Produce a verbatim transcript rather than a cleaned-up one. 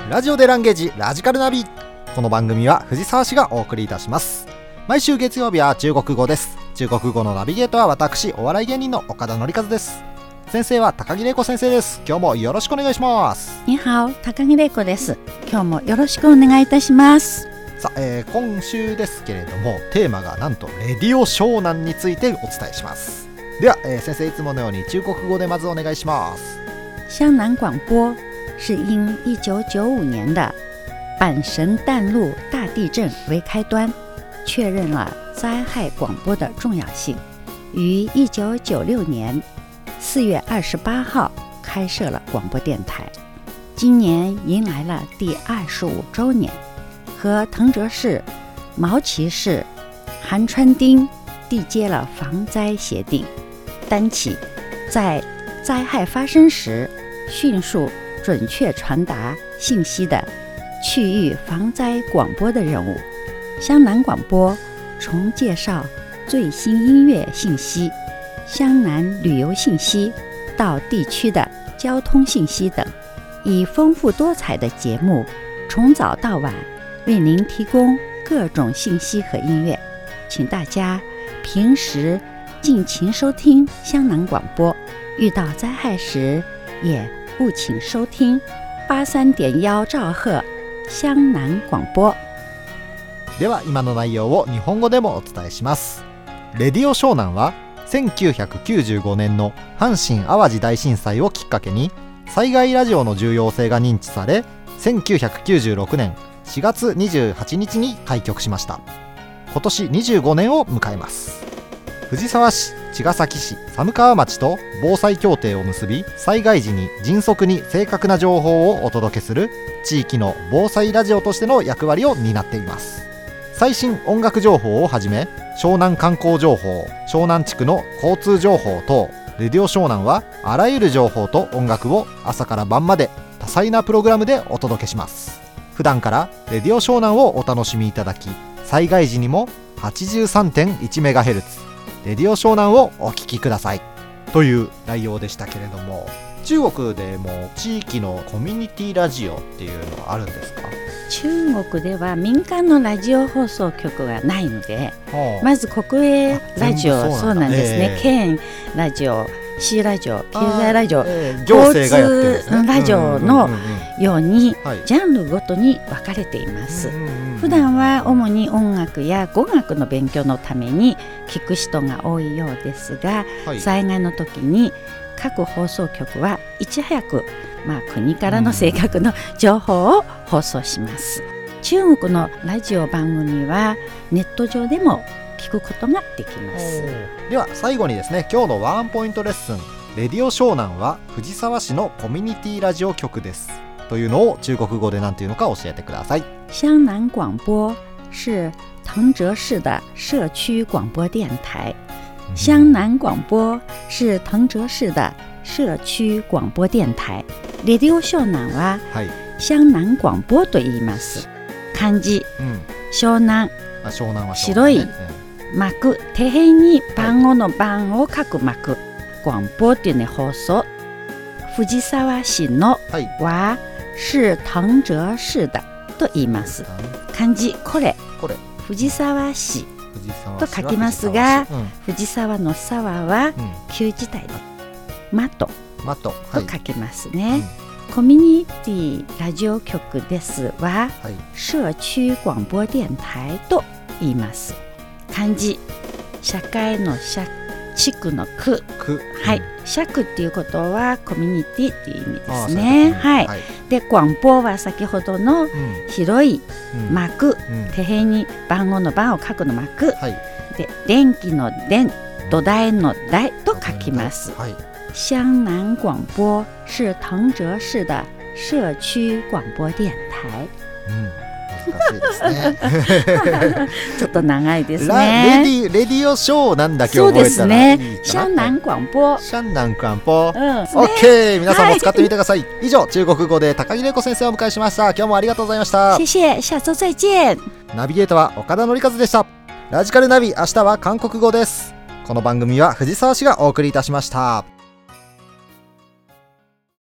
ラジオでランゲージラジカルナビ。この番組は藤沢市がお送りいたします。毎週月曜日は中国語です。中国語のナビゲートは私、お笑い芸人の岡田典和です。先生は高木玲子先生です。今日もよろしくお願いします。 にはお、高木玲子です。今日もよろしくお願いいたします。 さあ、えー、今週ですけれども、テーマがなんとレディオ湘南についてお伝えします。では、えー、先生いつものように中国語でまずお願いします。 湘南广播是因一九九五年的阪神淡路大地震为开端，确认了灾害广播的重要性，于一九九六年四月二十八号开设了广播电台。今年迎来了第二十五周年，和藤泽市、毛奇市、韩川町缔结了防灾协定，担起在灾害发生时迅速准确传达信息的区域防灾广播的任务。湘南广播从介绍最新音乐信息、湘南旅游信息到地区的交通信息等，以丰富多彩的节目从早到晚为您提供各种信息和音乐。请大家平时尽情收听湘南广播，遇到灾害时也务请收听八三点一兆赫湘南广播。 では今の内容を日本語でもお伝えします。レディオ湘南はせんきゅうひゃくきゅうじゅうごねんの阪神・淡路大震災をきっかけに災害ラジオの重要性が認知され、せんきゅうひゃくきゅうじゅうろくねんしがつにじゅうはちにちに開局しました。今年にじゅうごねんを迎えます。藤沢市、茅ヶ崎市、寒川町と防災協定を結び、災害時に迅速に正確な情報をお届けする地域の防災ラジオとしての役割を担っています。最新音楽情報をはじめ、湘南観光情報、湘南地区の交通情報等、レディオ湘南はあらゆる情報と音楽を朝から晩まで多彩なプログラムでお届けします。普段からレディオ湘南をお楽しみいただき、災害時にも はちじゅうさんてんいちメガヘルツレディオ湘南をお聞きくださいという内容でしたけれども、中国でも地域のコミュニティラジオっていうのはあるんですか？ 中国では民間のラジオ放送局がないので、まず国営ラジオ、そうなんですね、えー、県ラジオ、市ラジオ、経済ラジオ、 えー、行政がやってるんですね、 ラジオのようにジャンルごとに分かれています。普段は主に音楽や語学の勉強のために聞く人が多いようですが、はい、災害の時に各放送局はいち早く、まあ、国からの正確な情報を放送します。中国のラジオ番組はネット上でも聞くことができます。 では最後にですね、今日のワンポイントレッスン、レディオ湘南は藤沢市のコミュニティラジオ局ですというのを中国語で何ていうのか教えてください。 湘南廣播是藤澤市的社區廣播電台。湘南廣播是藤澤市的社區廣播電台。レディオ湘南は湘南廣播と言います。漢字、うん、湘南、 あ、湘南は白い幕、底辺に番号の番を書く幕、廣播というね、放送。藤沢市のは、是藤澤市的と言います。漢字これ、これ藤沢市と書きますが、うん、藤沢の沢は旧字体で、うん、マトと書きますね、はい、うん、コミュニティラジオ局ですは、はい、社區廣播電台と言います。漢字、社会の社、地区の区、区、はい、社区っていうことはコミュニティっていう意味ですね。はい、はい、で廣播は先ほどの広い幕、うん、手辺に番号の番を書くの幕、はい、で電気の電、土台の台と書きます。はい、湘南廣播是藤澤市的社區廣播電台。 うん、難しいですねちょっと長いですね。レディ、レディオショーなんだけ覚えたらいいかな。そうですね。 湘南廣播。 湘南廣播。うん。オッケー。皆さんも使ってみてください。はい、以上、中国語で高木玲子先生をお迎えしました。今日もありがとうございました。 谢谢。下周再见。 ナビゲーターは岡田典和でした。ラジカルナビ、明日は韓国語です。この番組は藤沢市がお送りいたしました。